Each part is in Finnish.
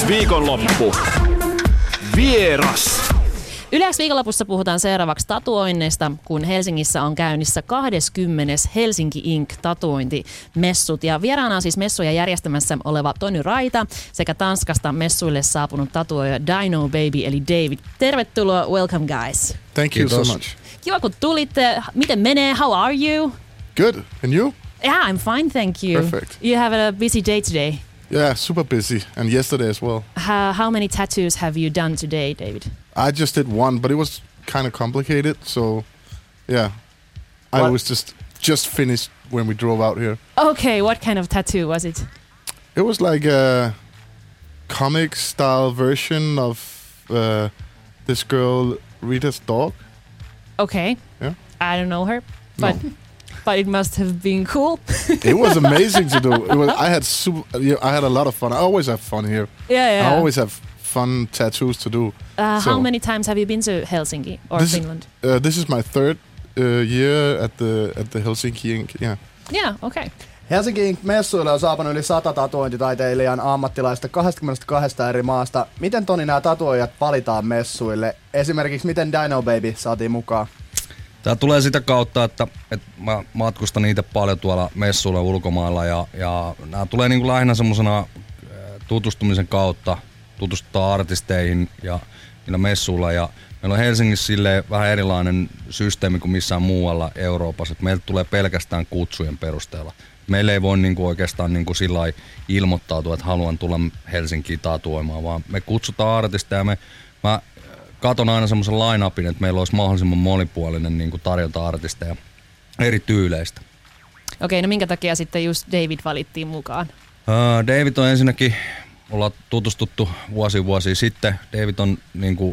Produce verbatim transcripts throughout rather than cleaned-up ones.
Yleisviikonloppu. Vieras. Yleisviikonlopussa puhutaan seuraavaksi tatuoinneista, kun Helsingissä on käynnissä kaksikymmentä Helsinki Incorporated tatuointimessut. Ja vieraana on siis messuja järjestämässä oleva Tony Raita sekä Tanskasta messuille saapunut tatuoija Dino Baby eli David. Tervetuloa, welcome guys. Thank you Kiitos. so much. Kiva kun tulitte. Miten menee? How are you? Good. And you? Yeah, I'm fine, thank you. Perfect. You have a busy day today. Yeah, super busy. And yesterday as well. How, how many tattoos have you done today, David? I just did one, but it was kind of complicated. So, yeah. I What? was just just finished when we drove out here. Okay, what kind of tattoo was it? It was like a comic style version of uh, this girl, Rita's dog. Okay. Yeah. I don't know her, but No. but it must have been cool. It was amazing to do. It was, I had super, yeah, I had a lot of fun. I always have fun here. Yeah, yeah. I always have fun tattoos to do. Uh, so- how many times have you been to Helsinki or This- Finland? Uh, this is my third uh, year at the at the Helsinki Inc. Yeah. Yeah, okay. Helsinkiin messuille on saapunut yli sata tatuointitaiteilijan ammattilaista kaksikymmentäkaksi eri maasta. Miten Toni nämä tatuoijat valitaan messuille? Esimerkiksi miten Dino Baby saatiin mukaan? Tää tulee sitä kautta, että, että mä matkustan niitä paljon tuolla messuilla ulkomailla ja, ja nämä tulee niin kuin lähinnä semmosena tutustumisen kautta, tutustutaan artisteihin ja niillä messuilla ja meillä on Helsingissä silleen vähän erilainen systeemi kuin missään muualla Euroopassa, että meiltä tulee pelkästään kutsujen perusteella. Meillä ei voi niinku oikeastaan niinku sillä lailla ilmoittautua, että haluan tulla Helsinkiin tatuoimaan, vaan me kutsutaan artisteja. Me, mä katon aina semmoisen line-upin, että meillä olisi mahdollisimman monipuolinen niinku tarjonta artisteja eri tyyleistä. Okei, no minkä takia sitten just David valittiin mukaan? Uh, David on ensinnäkin, ollaan tutustuttu vuosi vuosia sitten. David on niinku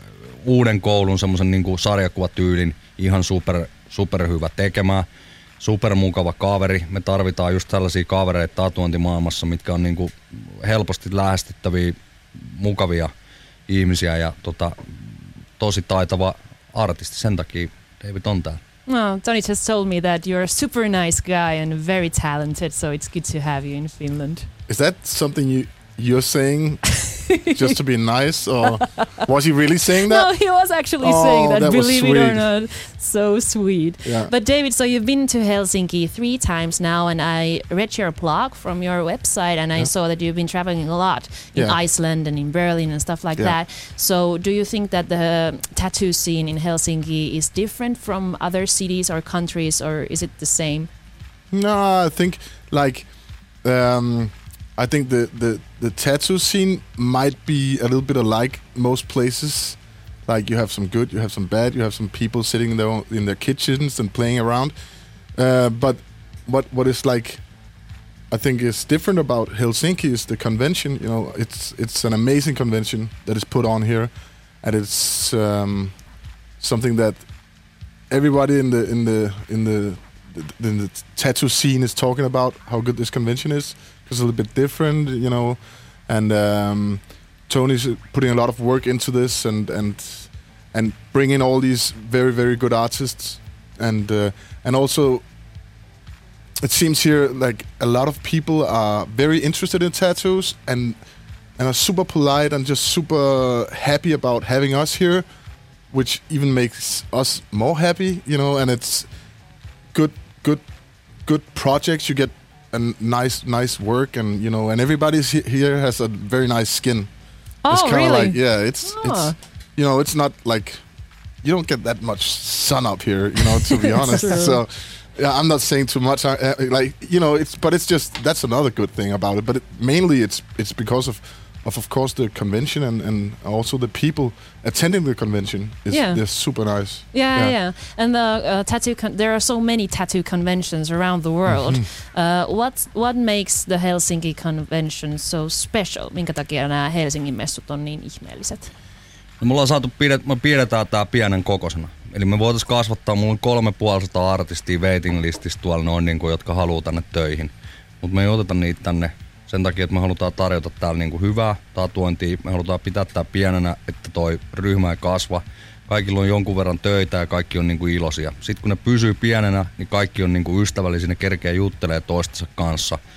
uuden koulun semmoisen niinku sarjakuvatyylin ihan super, super hyvä tekemään. Supermukava kaveri. Me tarvitaan just tällaisia kavereita tatuointimaailmassa, mitkä on niinku helposti lähestyttäviä, mukavia ihmisiä ja tota, tosi taitava artisti. Sen takia David on täällä. No, Tony just told me that you're a super nice guy and very talented, so it's good to have you in Finland. Is that something you you're saying just to be nice, or was he really saying that? No, he was actually Oh, saying that, that was believe it or sweet. not. So sweet. Yeah. But David, so you've been to Helsinki three times now, and I read your blog from your website, and I Yeah. saw that you've been traveling a lot in Yeah. Iceland and in Berlin and stuff like Yeah. that. So do you think that the tattoo scene in Helsinki is different from other cities or countries, or is it the same? No, I think like um, I think the, the the tattoo scene might be a little bit alike most places. Like you have some good, you have some bad, you have some people sitting there in their kitchens and playing around. Uh, but what what is like, I think is different about Helsinki is the convention. You know, it's it's an amazing convention that is put on here, and it's um, something that everybody in the in the in the the, the tattoo scene is talking about how good this convention is. It's a little bit different, you know, and um, Tony's putting a lot of work into this and and and bringing all these very very good artists, and uh, and also it seems here like a lot of people are very interested in tattoos and and are super polite and just super happy about having us here, which even makes us more happy, you know. And it's good good good projects. You get a nice nice work, and you know, and everybody's he- here has a very nice skin. Oh, it's kinda really? like, yeah, it's Oh. it's you know, it's not like you don't get that much sun up here, you know, to be honest. True. So yeah, I'm not saying too much. I, uh, like you know, it's but it's just that's another good thing about it. But it, mainly it's it's because of of of course the convention and, and also the people attending the convention is Yeah. they're super nice. Yeah, yeah, Yeah. and the uh, tattoo. Con- there are so many tattoo conventions around the world. Uh, what what makes the Helsinki convention so special? Minkä takia nämä Helsingin messut on niin ihmeelliset? No, mulla on saatu, pidet, me pidetään tää pienen kokoisena. Eli me voitais kasvattaa, mulla on kolme puolisataa artistia waiting listissä tuolla noin, niin kuin, jotka haluaa tänne töihin. Mutta me ei oteta niitä tänne sen takia, että me halutaan tarjota täällä niin kuin hyvää tatuointia. Me halutaan pitää tää pienenä, että toi ryhmä ei kasva. Kaikilla on jonkun verran töitä ja kaikki on niin kuin iloisia. Sitten kun ne pysyy pienenä, niin kaikki on niin kuin ystävällisiä, ne kerkeä juttelee toistensa kanssa.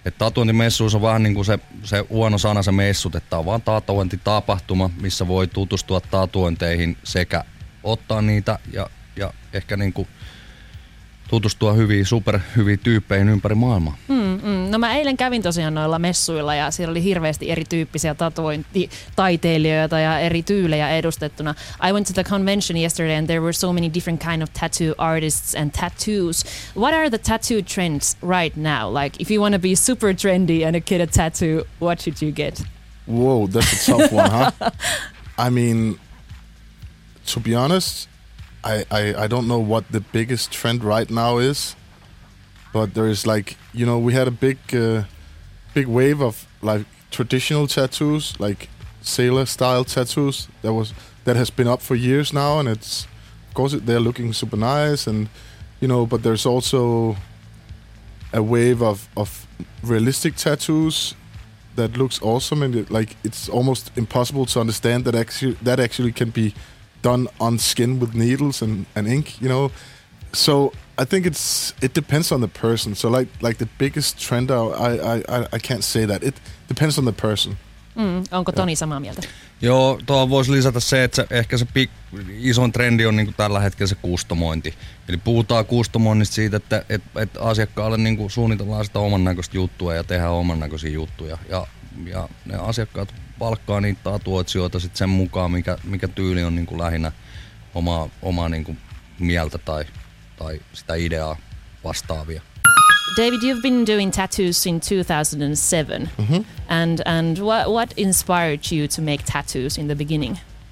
Että tatuointimessuissa on vähän niin kuin se, se huono sana se messut, että on vaan tatuointitapahtuma, missä voi tutustua tatuointeihin sekä ottaa niitä ja, ja ehkä niin kuin tutustua hyviin, superhyviin tyyppeihin ympäri maailmaa. Mm, mm. No mä eilen kävin tosiaan noilla messuilla ja siellä oli hirveästi erityyppisiä tatuointitaiteilijoita ja eri tyylejä edustettuna. I went to the convention yesterday and there were so many different kind of tattoo artists and tattoos. What are the tattoo trends right now? Like if you want to be super trendy and get a tattoo, what should you get? Whoa, that's a tough one, huh? I mean, to be honest, I, I, I don't know what the biggest trend right now is, but there is like, you know, we had a big uh, big wave of like traditional tattoos, like sailor style tattoos that was that has been up for years now, and it's of course they're looking super nice, and you know, but there's also a wave of, of realistic tattoos that looks awesome, and it, like it's almost impossible to understand that actually that actually can be done on skin with needles and, and ink, you know. So I think it's it depends on the person. So like like the biggest trend, I I I, I can't say that. It depends on the person. Mm, onko Toni samaa mieltä? Joo, tuohon voisi lisätä se, että se, ehkä se pik, isoin trendi on niinku tällä hetkellä se kustomointi. Eli puhutaan kustomoinnista siitä, että et, et asiakkaalle niinku suunnitellaan sitä oman näköistä juttua ja tehdään oman näköisiä juttuja. Ja, ja ne asiakkaat palkkaa niitä tatuoitsijoita sit sen mukaan, mikä, mikä tyyli on niinku lähinnä omaa, omaa niinku mieltä tai, tai sitä ideaa vastaavia. David, you've been doing tattoos since two thousand seven, Mm-hmm. and and what what inspired you to make tattoos in the beginning?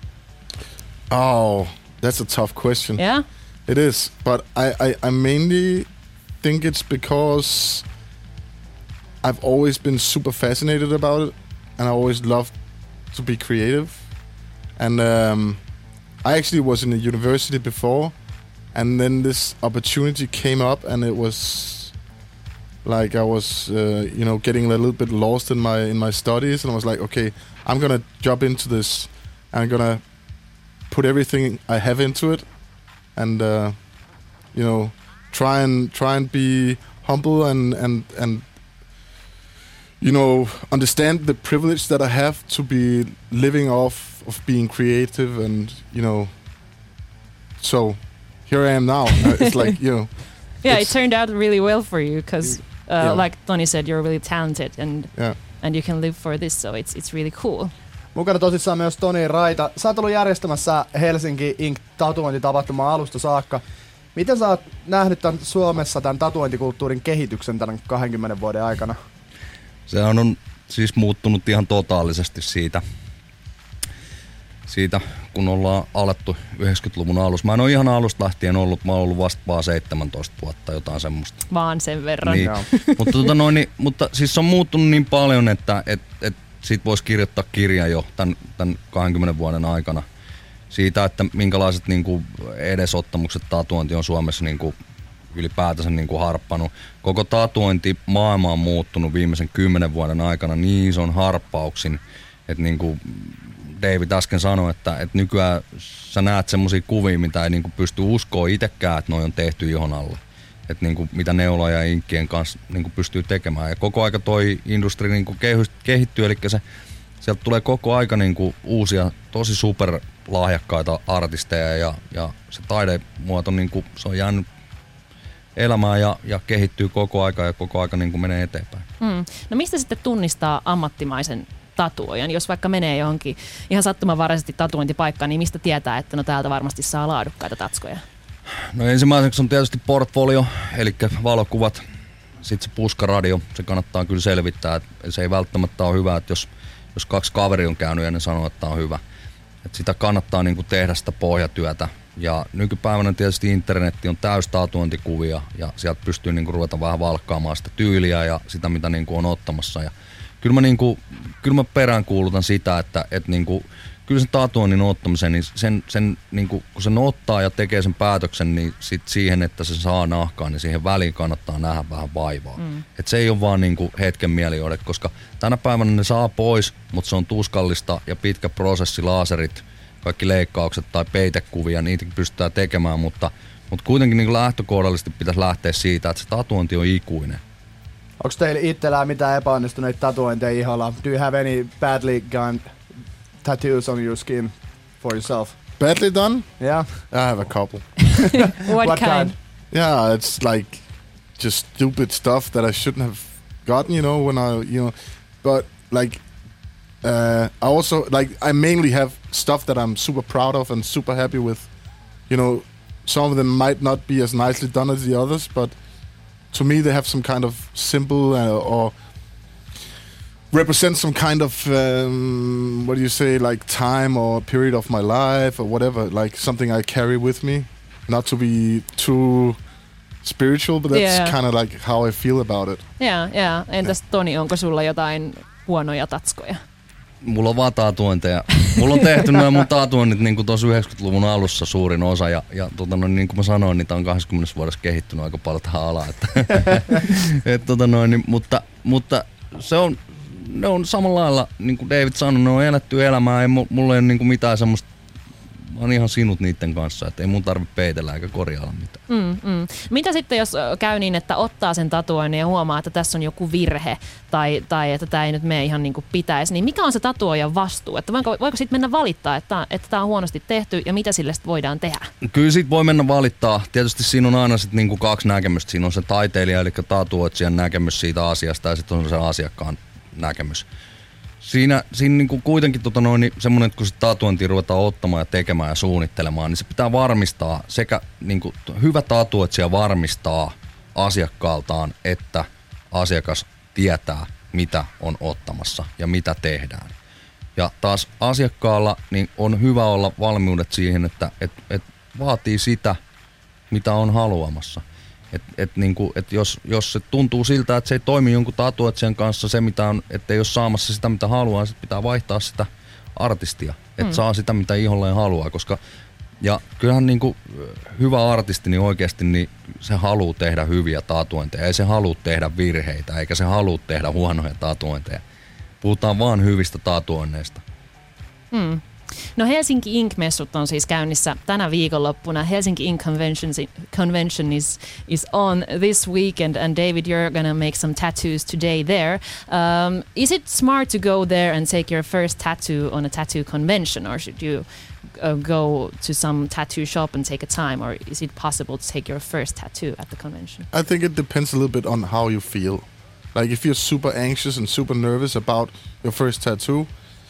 Oh, that's a tough question. Yeah, It is, but I, I, I mainly think it's because I've always been super fascinated about it, and I always loved to be creative. And um, I actually was in a university before, and then this opportunity came up, and it was like I was, uh, you know, getting a little bit lost in my in my studies, and I was like, okay, I'm gonna jump into this, and I'm gonna put everything I have into it, and uh, you know, try and try and be humble and and and you know, understand the privilege that I have to be living off of being creative, and you know, so here I am now. Uh, it's like, you know, yeah. It it's- turned out really well for you because, uh, Yeah. like Toni said, you're really talented and yeah. and you can live for this, so it's it's really cool. Mukana tosissaan myös Toni Raita. Sä oot ollut järjestämässä Helsinki Ink tatuointitapahtumaa alusta saakka. Miten sä oot nähnyt tämän Suomessa tämän tatuointikulttuurin kehityksen tämän kahdenkymmenen vuoden aikana? Se on, on siis muuttunut ihan totaalisesti siitä, siitä, kun ollaan alettu yhdeksänkymmentäluvun alussa. Mä en ole ihan alusta lähtien ollut, mä oon ollut vasta vaan seitsemäntoista vuotta, jotain semmoista. Vaan sen verran. Niin. Joo. mutta, tota noin, niin, mutta siis se on muuttunut niin paljon, että et, et siitä voisi kirjoittaa kirja jo tämän, tämän kahdenkymmenen vuoden aikana. Siitä, että minkälaiset niin kuin edesottamukset tatuointi on Suomessa niin kuin ylipäätänsä niin kuin harppanut. Koko tatuointi maailma on muuttunut viimeisen kymmenen vuoden aikana niin ison harppauksin, että niin kuin David äsken sanoi, että, että nykyään sä näet semmosia kuvia, mitä ei niin kuin pysty uskoa itsekään, että noi on tehty ihon alla. Että niin kuin mitä neuloja ja inkkien kanssa niin kuin pystyy tekemään. Ja koko aika toi industri niin kuin kehittyy, eli se, sieltä tulee koko aika niin kuin uusia, tosi superlahjakkaita artisteja ja, ja se taidemuoto niin kuin, se on jäänyt elämään ja, ja kehittyy koko aika ja koko aika niin kuin menee eteenpäin. Mm. No mistä sitten tunnistaa ammattimaisen tatuoijan? Jos vaikka menee johonkin ihan sattumanvaraisesti tatuointipaikkaan, niin mistä tietää, että no täältä varmasti saa laadukkaita tatskoja? No ensimmäiseksi on tietysti portfolio, eli valokuvat, sitten se puskaradio, se kannattaa kyllä selvittää. Että se ei välttämättä ole hyvä, että jos, jos kaksi kaveri on käynyt ja ne sanoo, että tämä on hyvä. Että sitä kannattaa niin kuin tehdä sitä pohjatyötä. Ja nykypäivänä tietysti internetti on täys tatuointikuvia ja sieltä pystyy niin kuin ruveta vähän valkkaamaan sitä tyyliä ja sitä, mitä niin kuin on ottamassa. Ja kyllä mä, niin kuin, kyllä mä peräänkuulutan sitä, että, että niin kuin, kyllä sen tatuoinnin ottamisen, niin sen, sen niin kuin, kun sen ottaa ja tekee sen päätöksen, niin sit siihen, että se saa nahkaa, niin siihen väliin kannattaa nähdä vähän vaivaa. Mm. Et se ei ole vaan niin kuin hetken mielijohde, koska tänä päivänä ne saa pois, mutta se on tuskallista ja pitkä prosessi, laaserit, kaikki leikkaukset tai peitekuvia, niitäkin pystytään tekemään, mutta, mutta kuitenkin niin kuin lähtökohdallisesti pitäisi lähteä siitä, että se tatuointi on ikuinen. Onko teillä itsellään mitään epäonnistuneita tatuointeja iholla? Do you have any badly gone tattoos on your skin for yourself? Badly done? Yeah. I have a couple. What, What kind? kind? Yeah, it's like just stupid stuff that I shouldn't have gotten, you know, when I, you know, but like, uh, I also, like, I mainly have stuff that I'm super proud of and super happy with. You know, some of them might not be as nicely done as the others, but to me they have some kind of symbol uh, or represent some kind of, um, what do you say, like time or period of my life or whatever, like something I carry with me. Not to be too spiritual, but that's Yeah. kind of like how I feel about it. Jaa, jaa. Entäs Toni, onko sulla jotain huonoja tatskoja? Mulla on vaan tatuointeja. Mulla on tehty nämä mun tatuoinnit niin kuin tuossa yhdeksänkymmentäluvun alussa suurin osa. Ja, ja tota, no, niin kuin mä sanoin, niitä on kaksikymmentä vuodessa kehittynyt aika paljon tähän alaan. Että, et, tota, no, niin, mutta, mutta se on, ne on samalla lailla, niin kuin David sanoi, ne on eletty elämää. Ei, mulla ei ole niin kuin mitään semmoista, mä oon ihan sinut niiden kanssa, että ei mun tarvitse peitellä eikä korjailla mitään. Mm, mm. Mitä sitten, jos käy niin, että ottaa sen tatuoinnin ja huomaa, että tässä on joku virhe tai, tai että tämä ei nyt mene ihan niin kuin pitäisi, niin mikä on se tatuoijan vastuu? Että voiko, voiko sitten mennä valittaa, että, että tämä on huonosti tehty ja mitä sille sitten voidaan tehdä? Kyllä siitä voi mennä valittaa. Tietysti siinä on aina sit niinku kaksi näkemystä. Siinä on se taiteilija, eli tatuoitsijan näkemys siitä asiasta ja sitten on se asiakkaan näkemys. Siinä, siinä niinku kuitenkin tota noin, niin semmoinen, että kun se tatuointia ruvetaan ottamaan ja tekemään ja suunnittelemaan, niin se pitää varmistaa, sekä niinku, hyvä tatuoitsija varmistaa asiakkaaltaan, että asiakas tietää, mitä on ottamassa ja mitä tehdään. Ja taas asiakkaalla niin on hyvä olla valmiudet siihen, että et, et vaatii sitä, mitä on haluamassa. Et, et niinku, et jos, jos se tuntuu siltä, että se ei toimi jonkun tatuoitsijan kanssa se, mitä on, että ei ole saamassa sitä, mitä haluaa, niin pitää vaihtaa sitä artistia. Että mm. saa sitä, mitä iholleen haluaa. Koska, ja kyllähän niinku, hyvä artisti niin oikeasti niin se haluaa tehdä hyviä tatuointeja. Ei se halua tehdä virheitä, eikä se halua tehdä huonoja tatuointeja. Puhutaan vaan hyvistä tatuoinneista. Mm. No Helsinki Ink-messut on siis käynnissä tänä viikonloppuna. Helsinki Ink Convention is, is on this weekend, and David, you're gonna make some tattoos today there. Um, is it smart to go there and take your first tattoo on a tattoo convention, or should you uh, go to some tattoo shop and take a time, or is it possible to take your first tattoo at the convention? I think it depends a little bit on how you feel. Like if you're super anxious and super nervous about your first tattoo,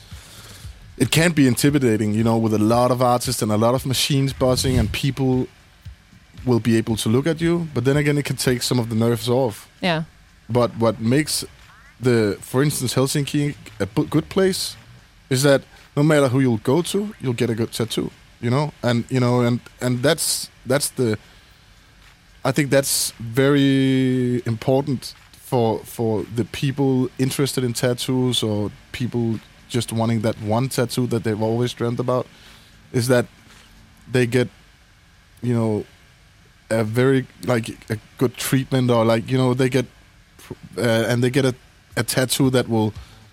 it can be intimidating, you know, with a lot of artists and a lot of machines buzzing, and people will be able to look at you. But then again, it can take some of the nerves off. Yeah. But what makes the, for instance, Helsinki a b- good place is that no matter who you'll go to, you'll get a good tattoo, you know, and you know, and and that's that's the. I think that's very important for for the people interested in tattoos or people just wanting that one tattoo that they've always dreamt about, is that they get, you know, a very, like, a good treatment, or like, you know, they get, uh, and they get a, a tattoo that will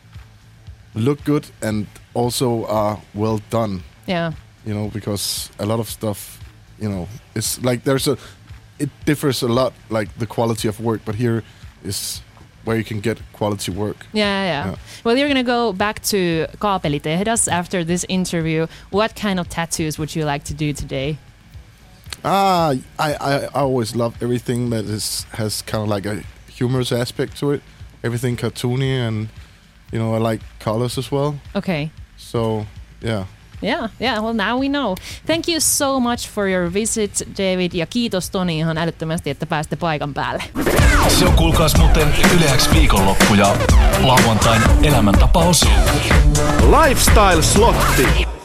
look good and also are well done. Yeah. You know, because a lot of stuff, you know, it's like there's a, it differs a lot, like the quality of work, but here is where you can get quality work. Yeah, yeah, yeah. Well, you're going to go back to Kaapelitehdas after this interview. What kind of tattoos would you like to do today? Ah, I, I, I always love everything that is has kind of like a humorous aspect to it. Everything cartoony, and, you know, I like colors as well. Okay. So, yeah. Yeah, yeah, well now we know. Thank you so much for your visit, David, ja kiitos Toni ihan älyttömästi, että pääsitte paikan päälle. Se on kuulkaas muuten Yle X viikonloppu ja lauantain elämäntapaosio. Lifestyle Slotti.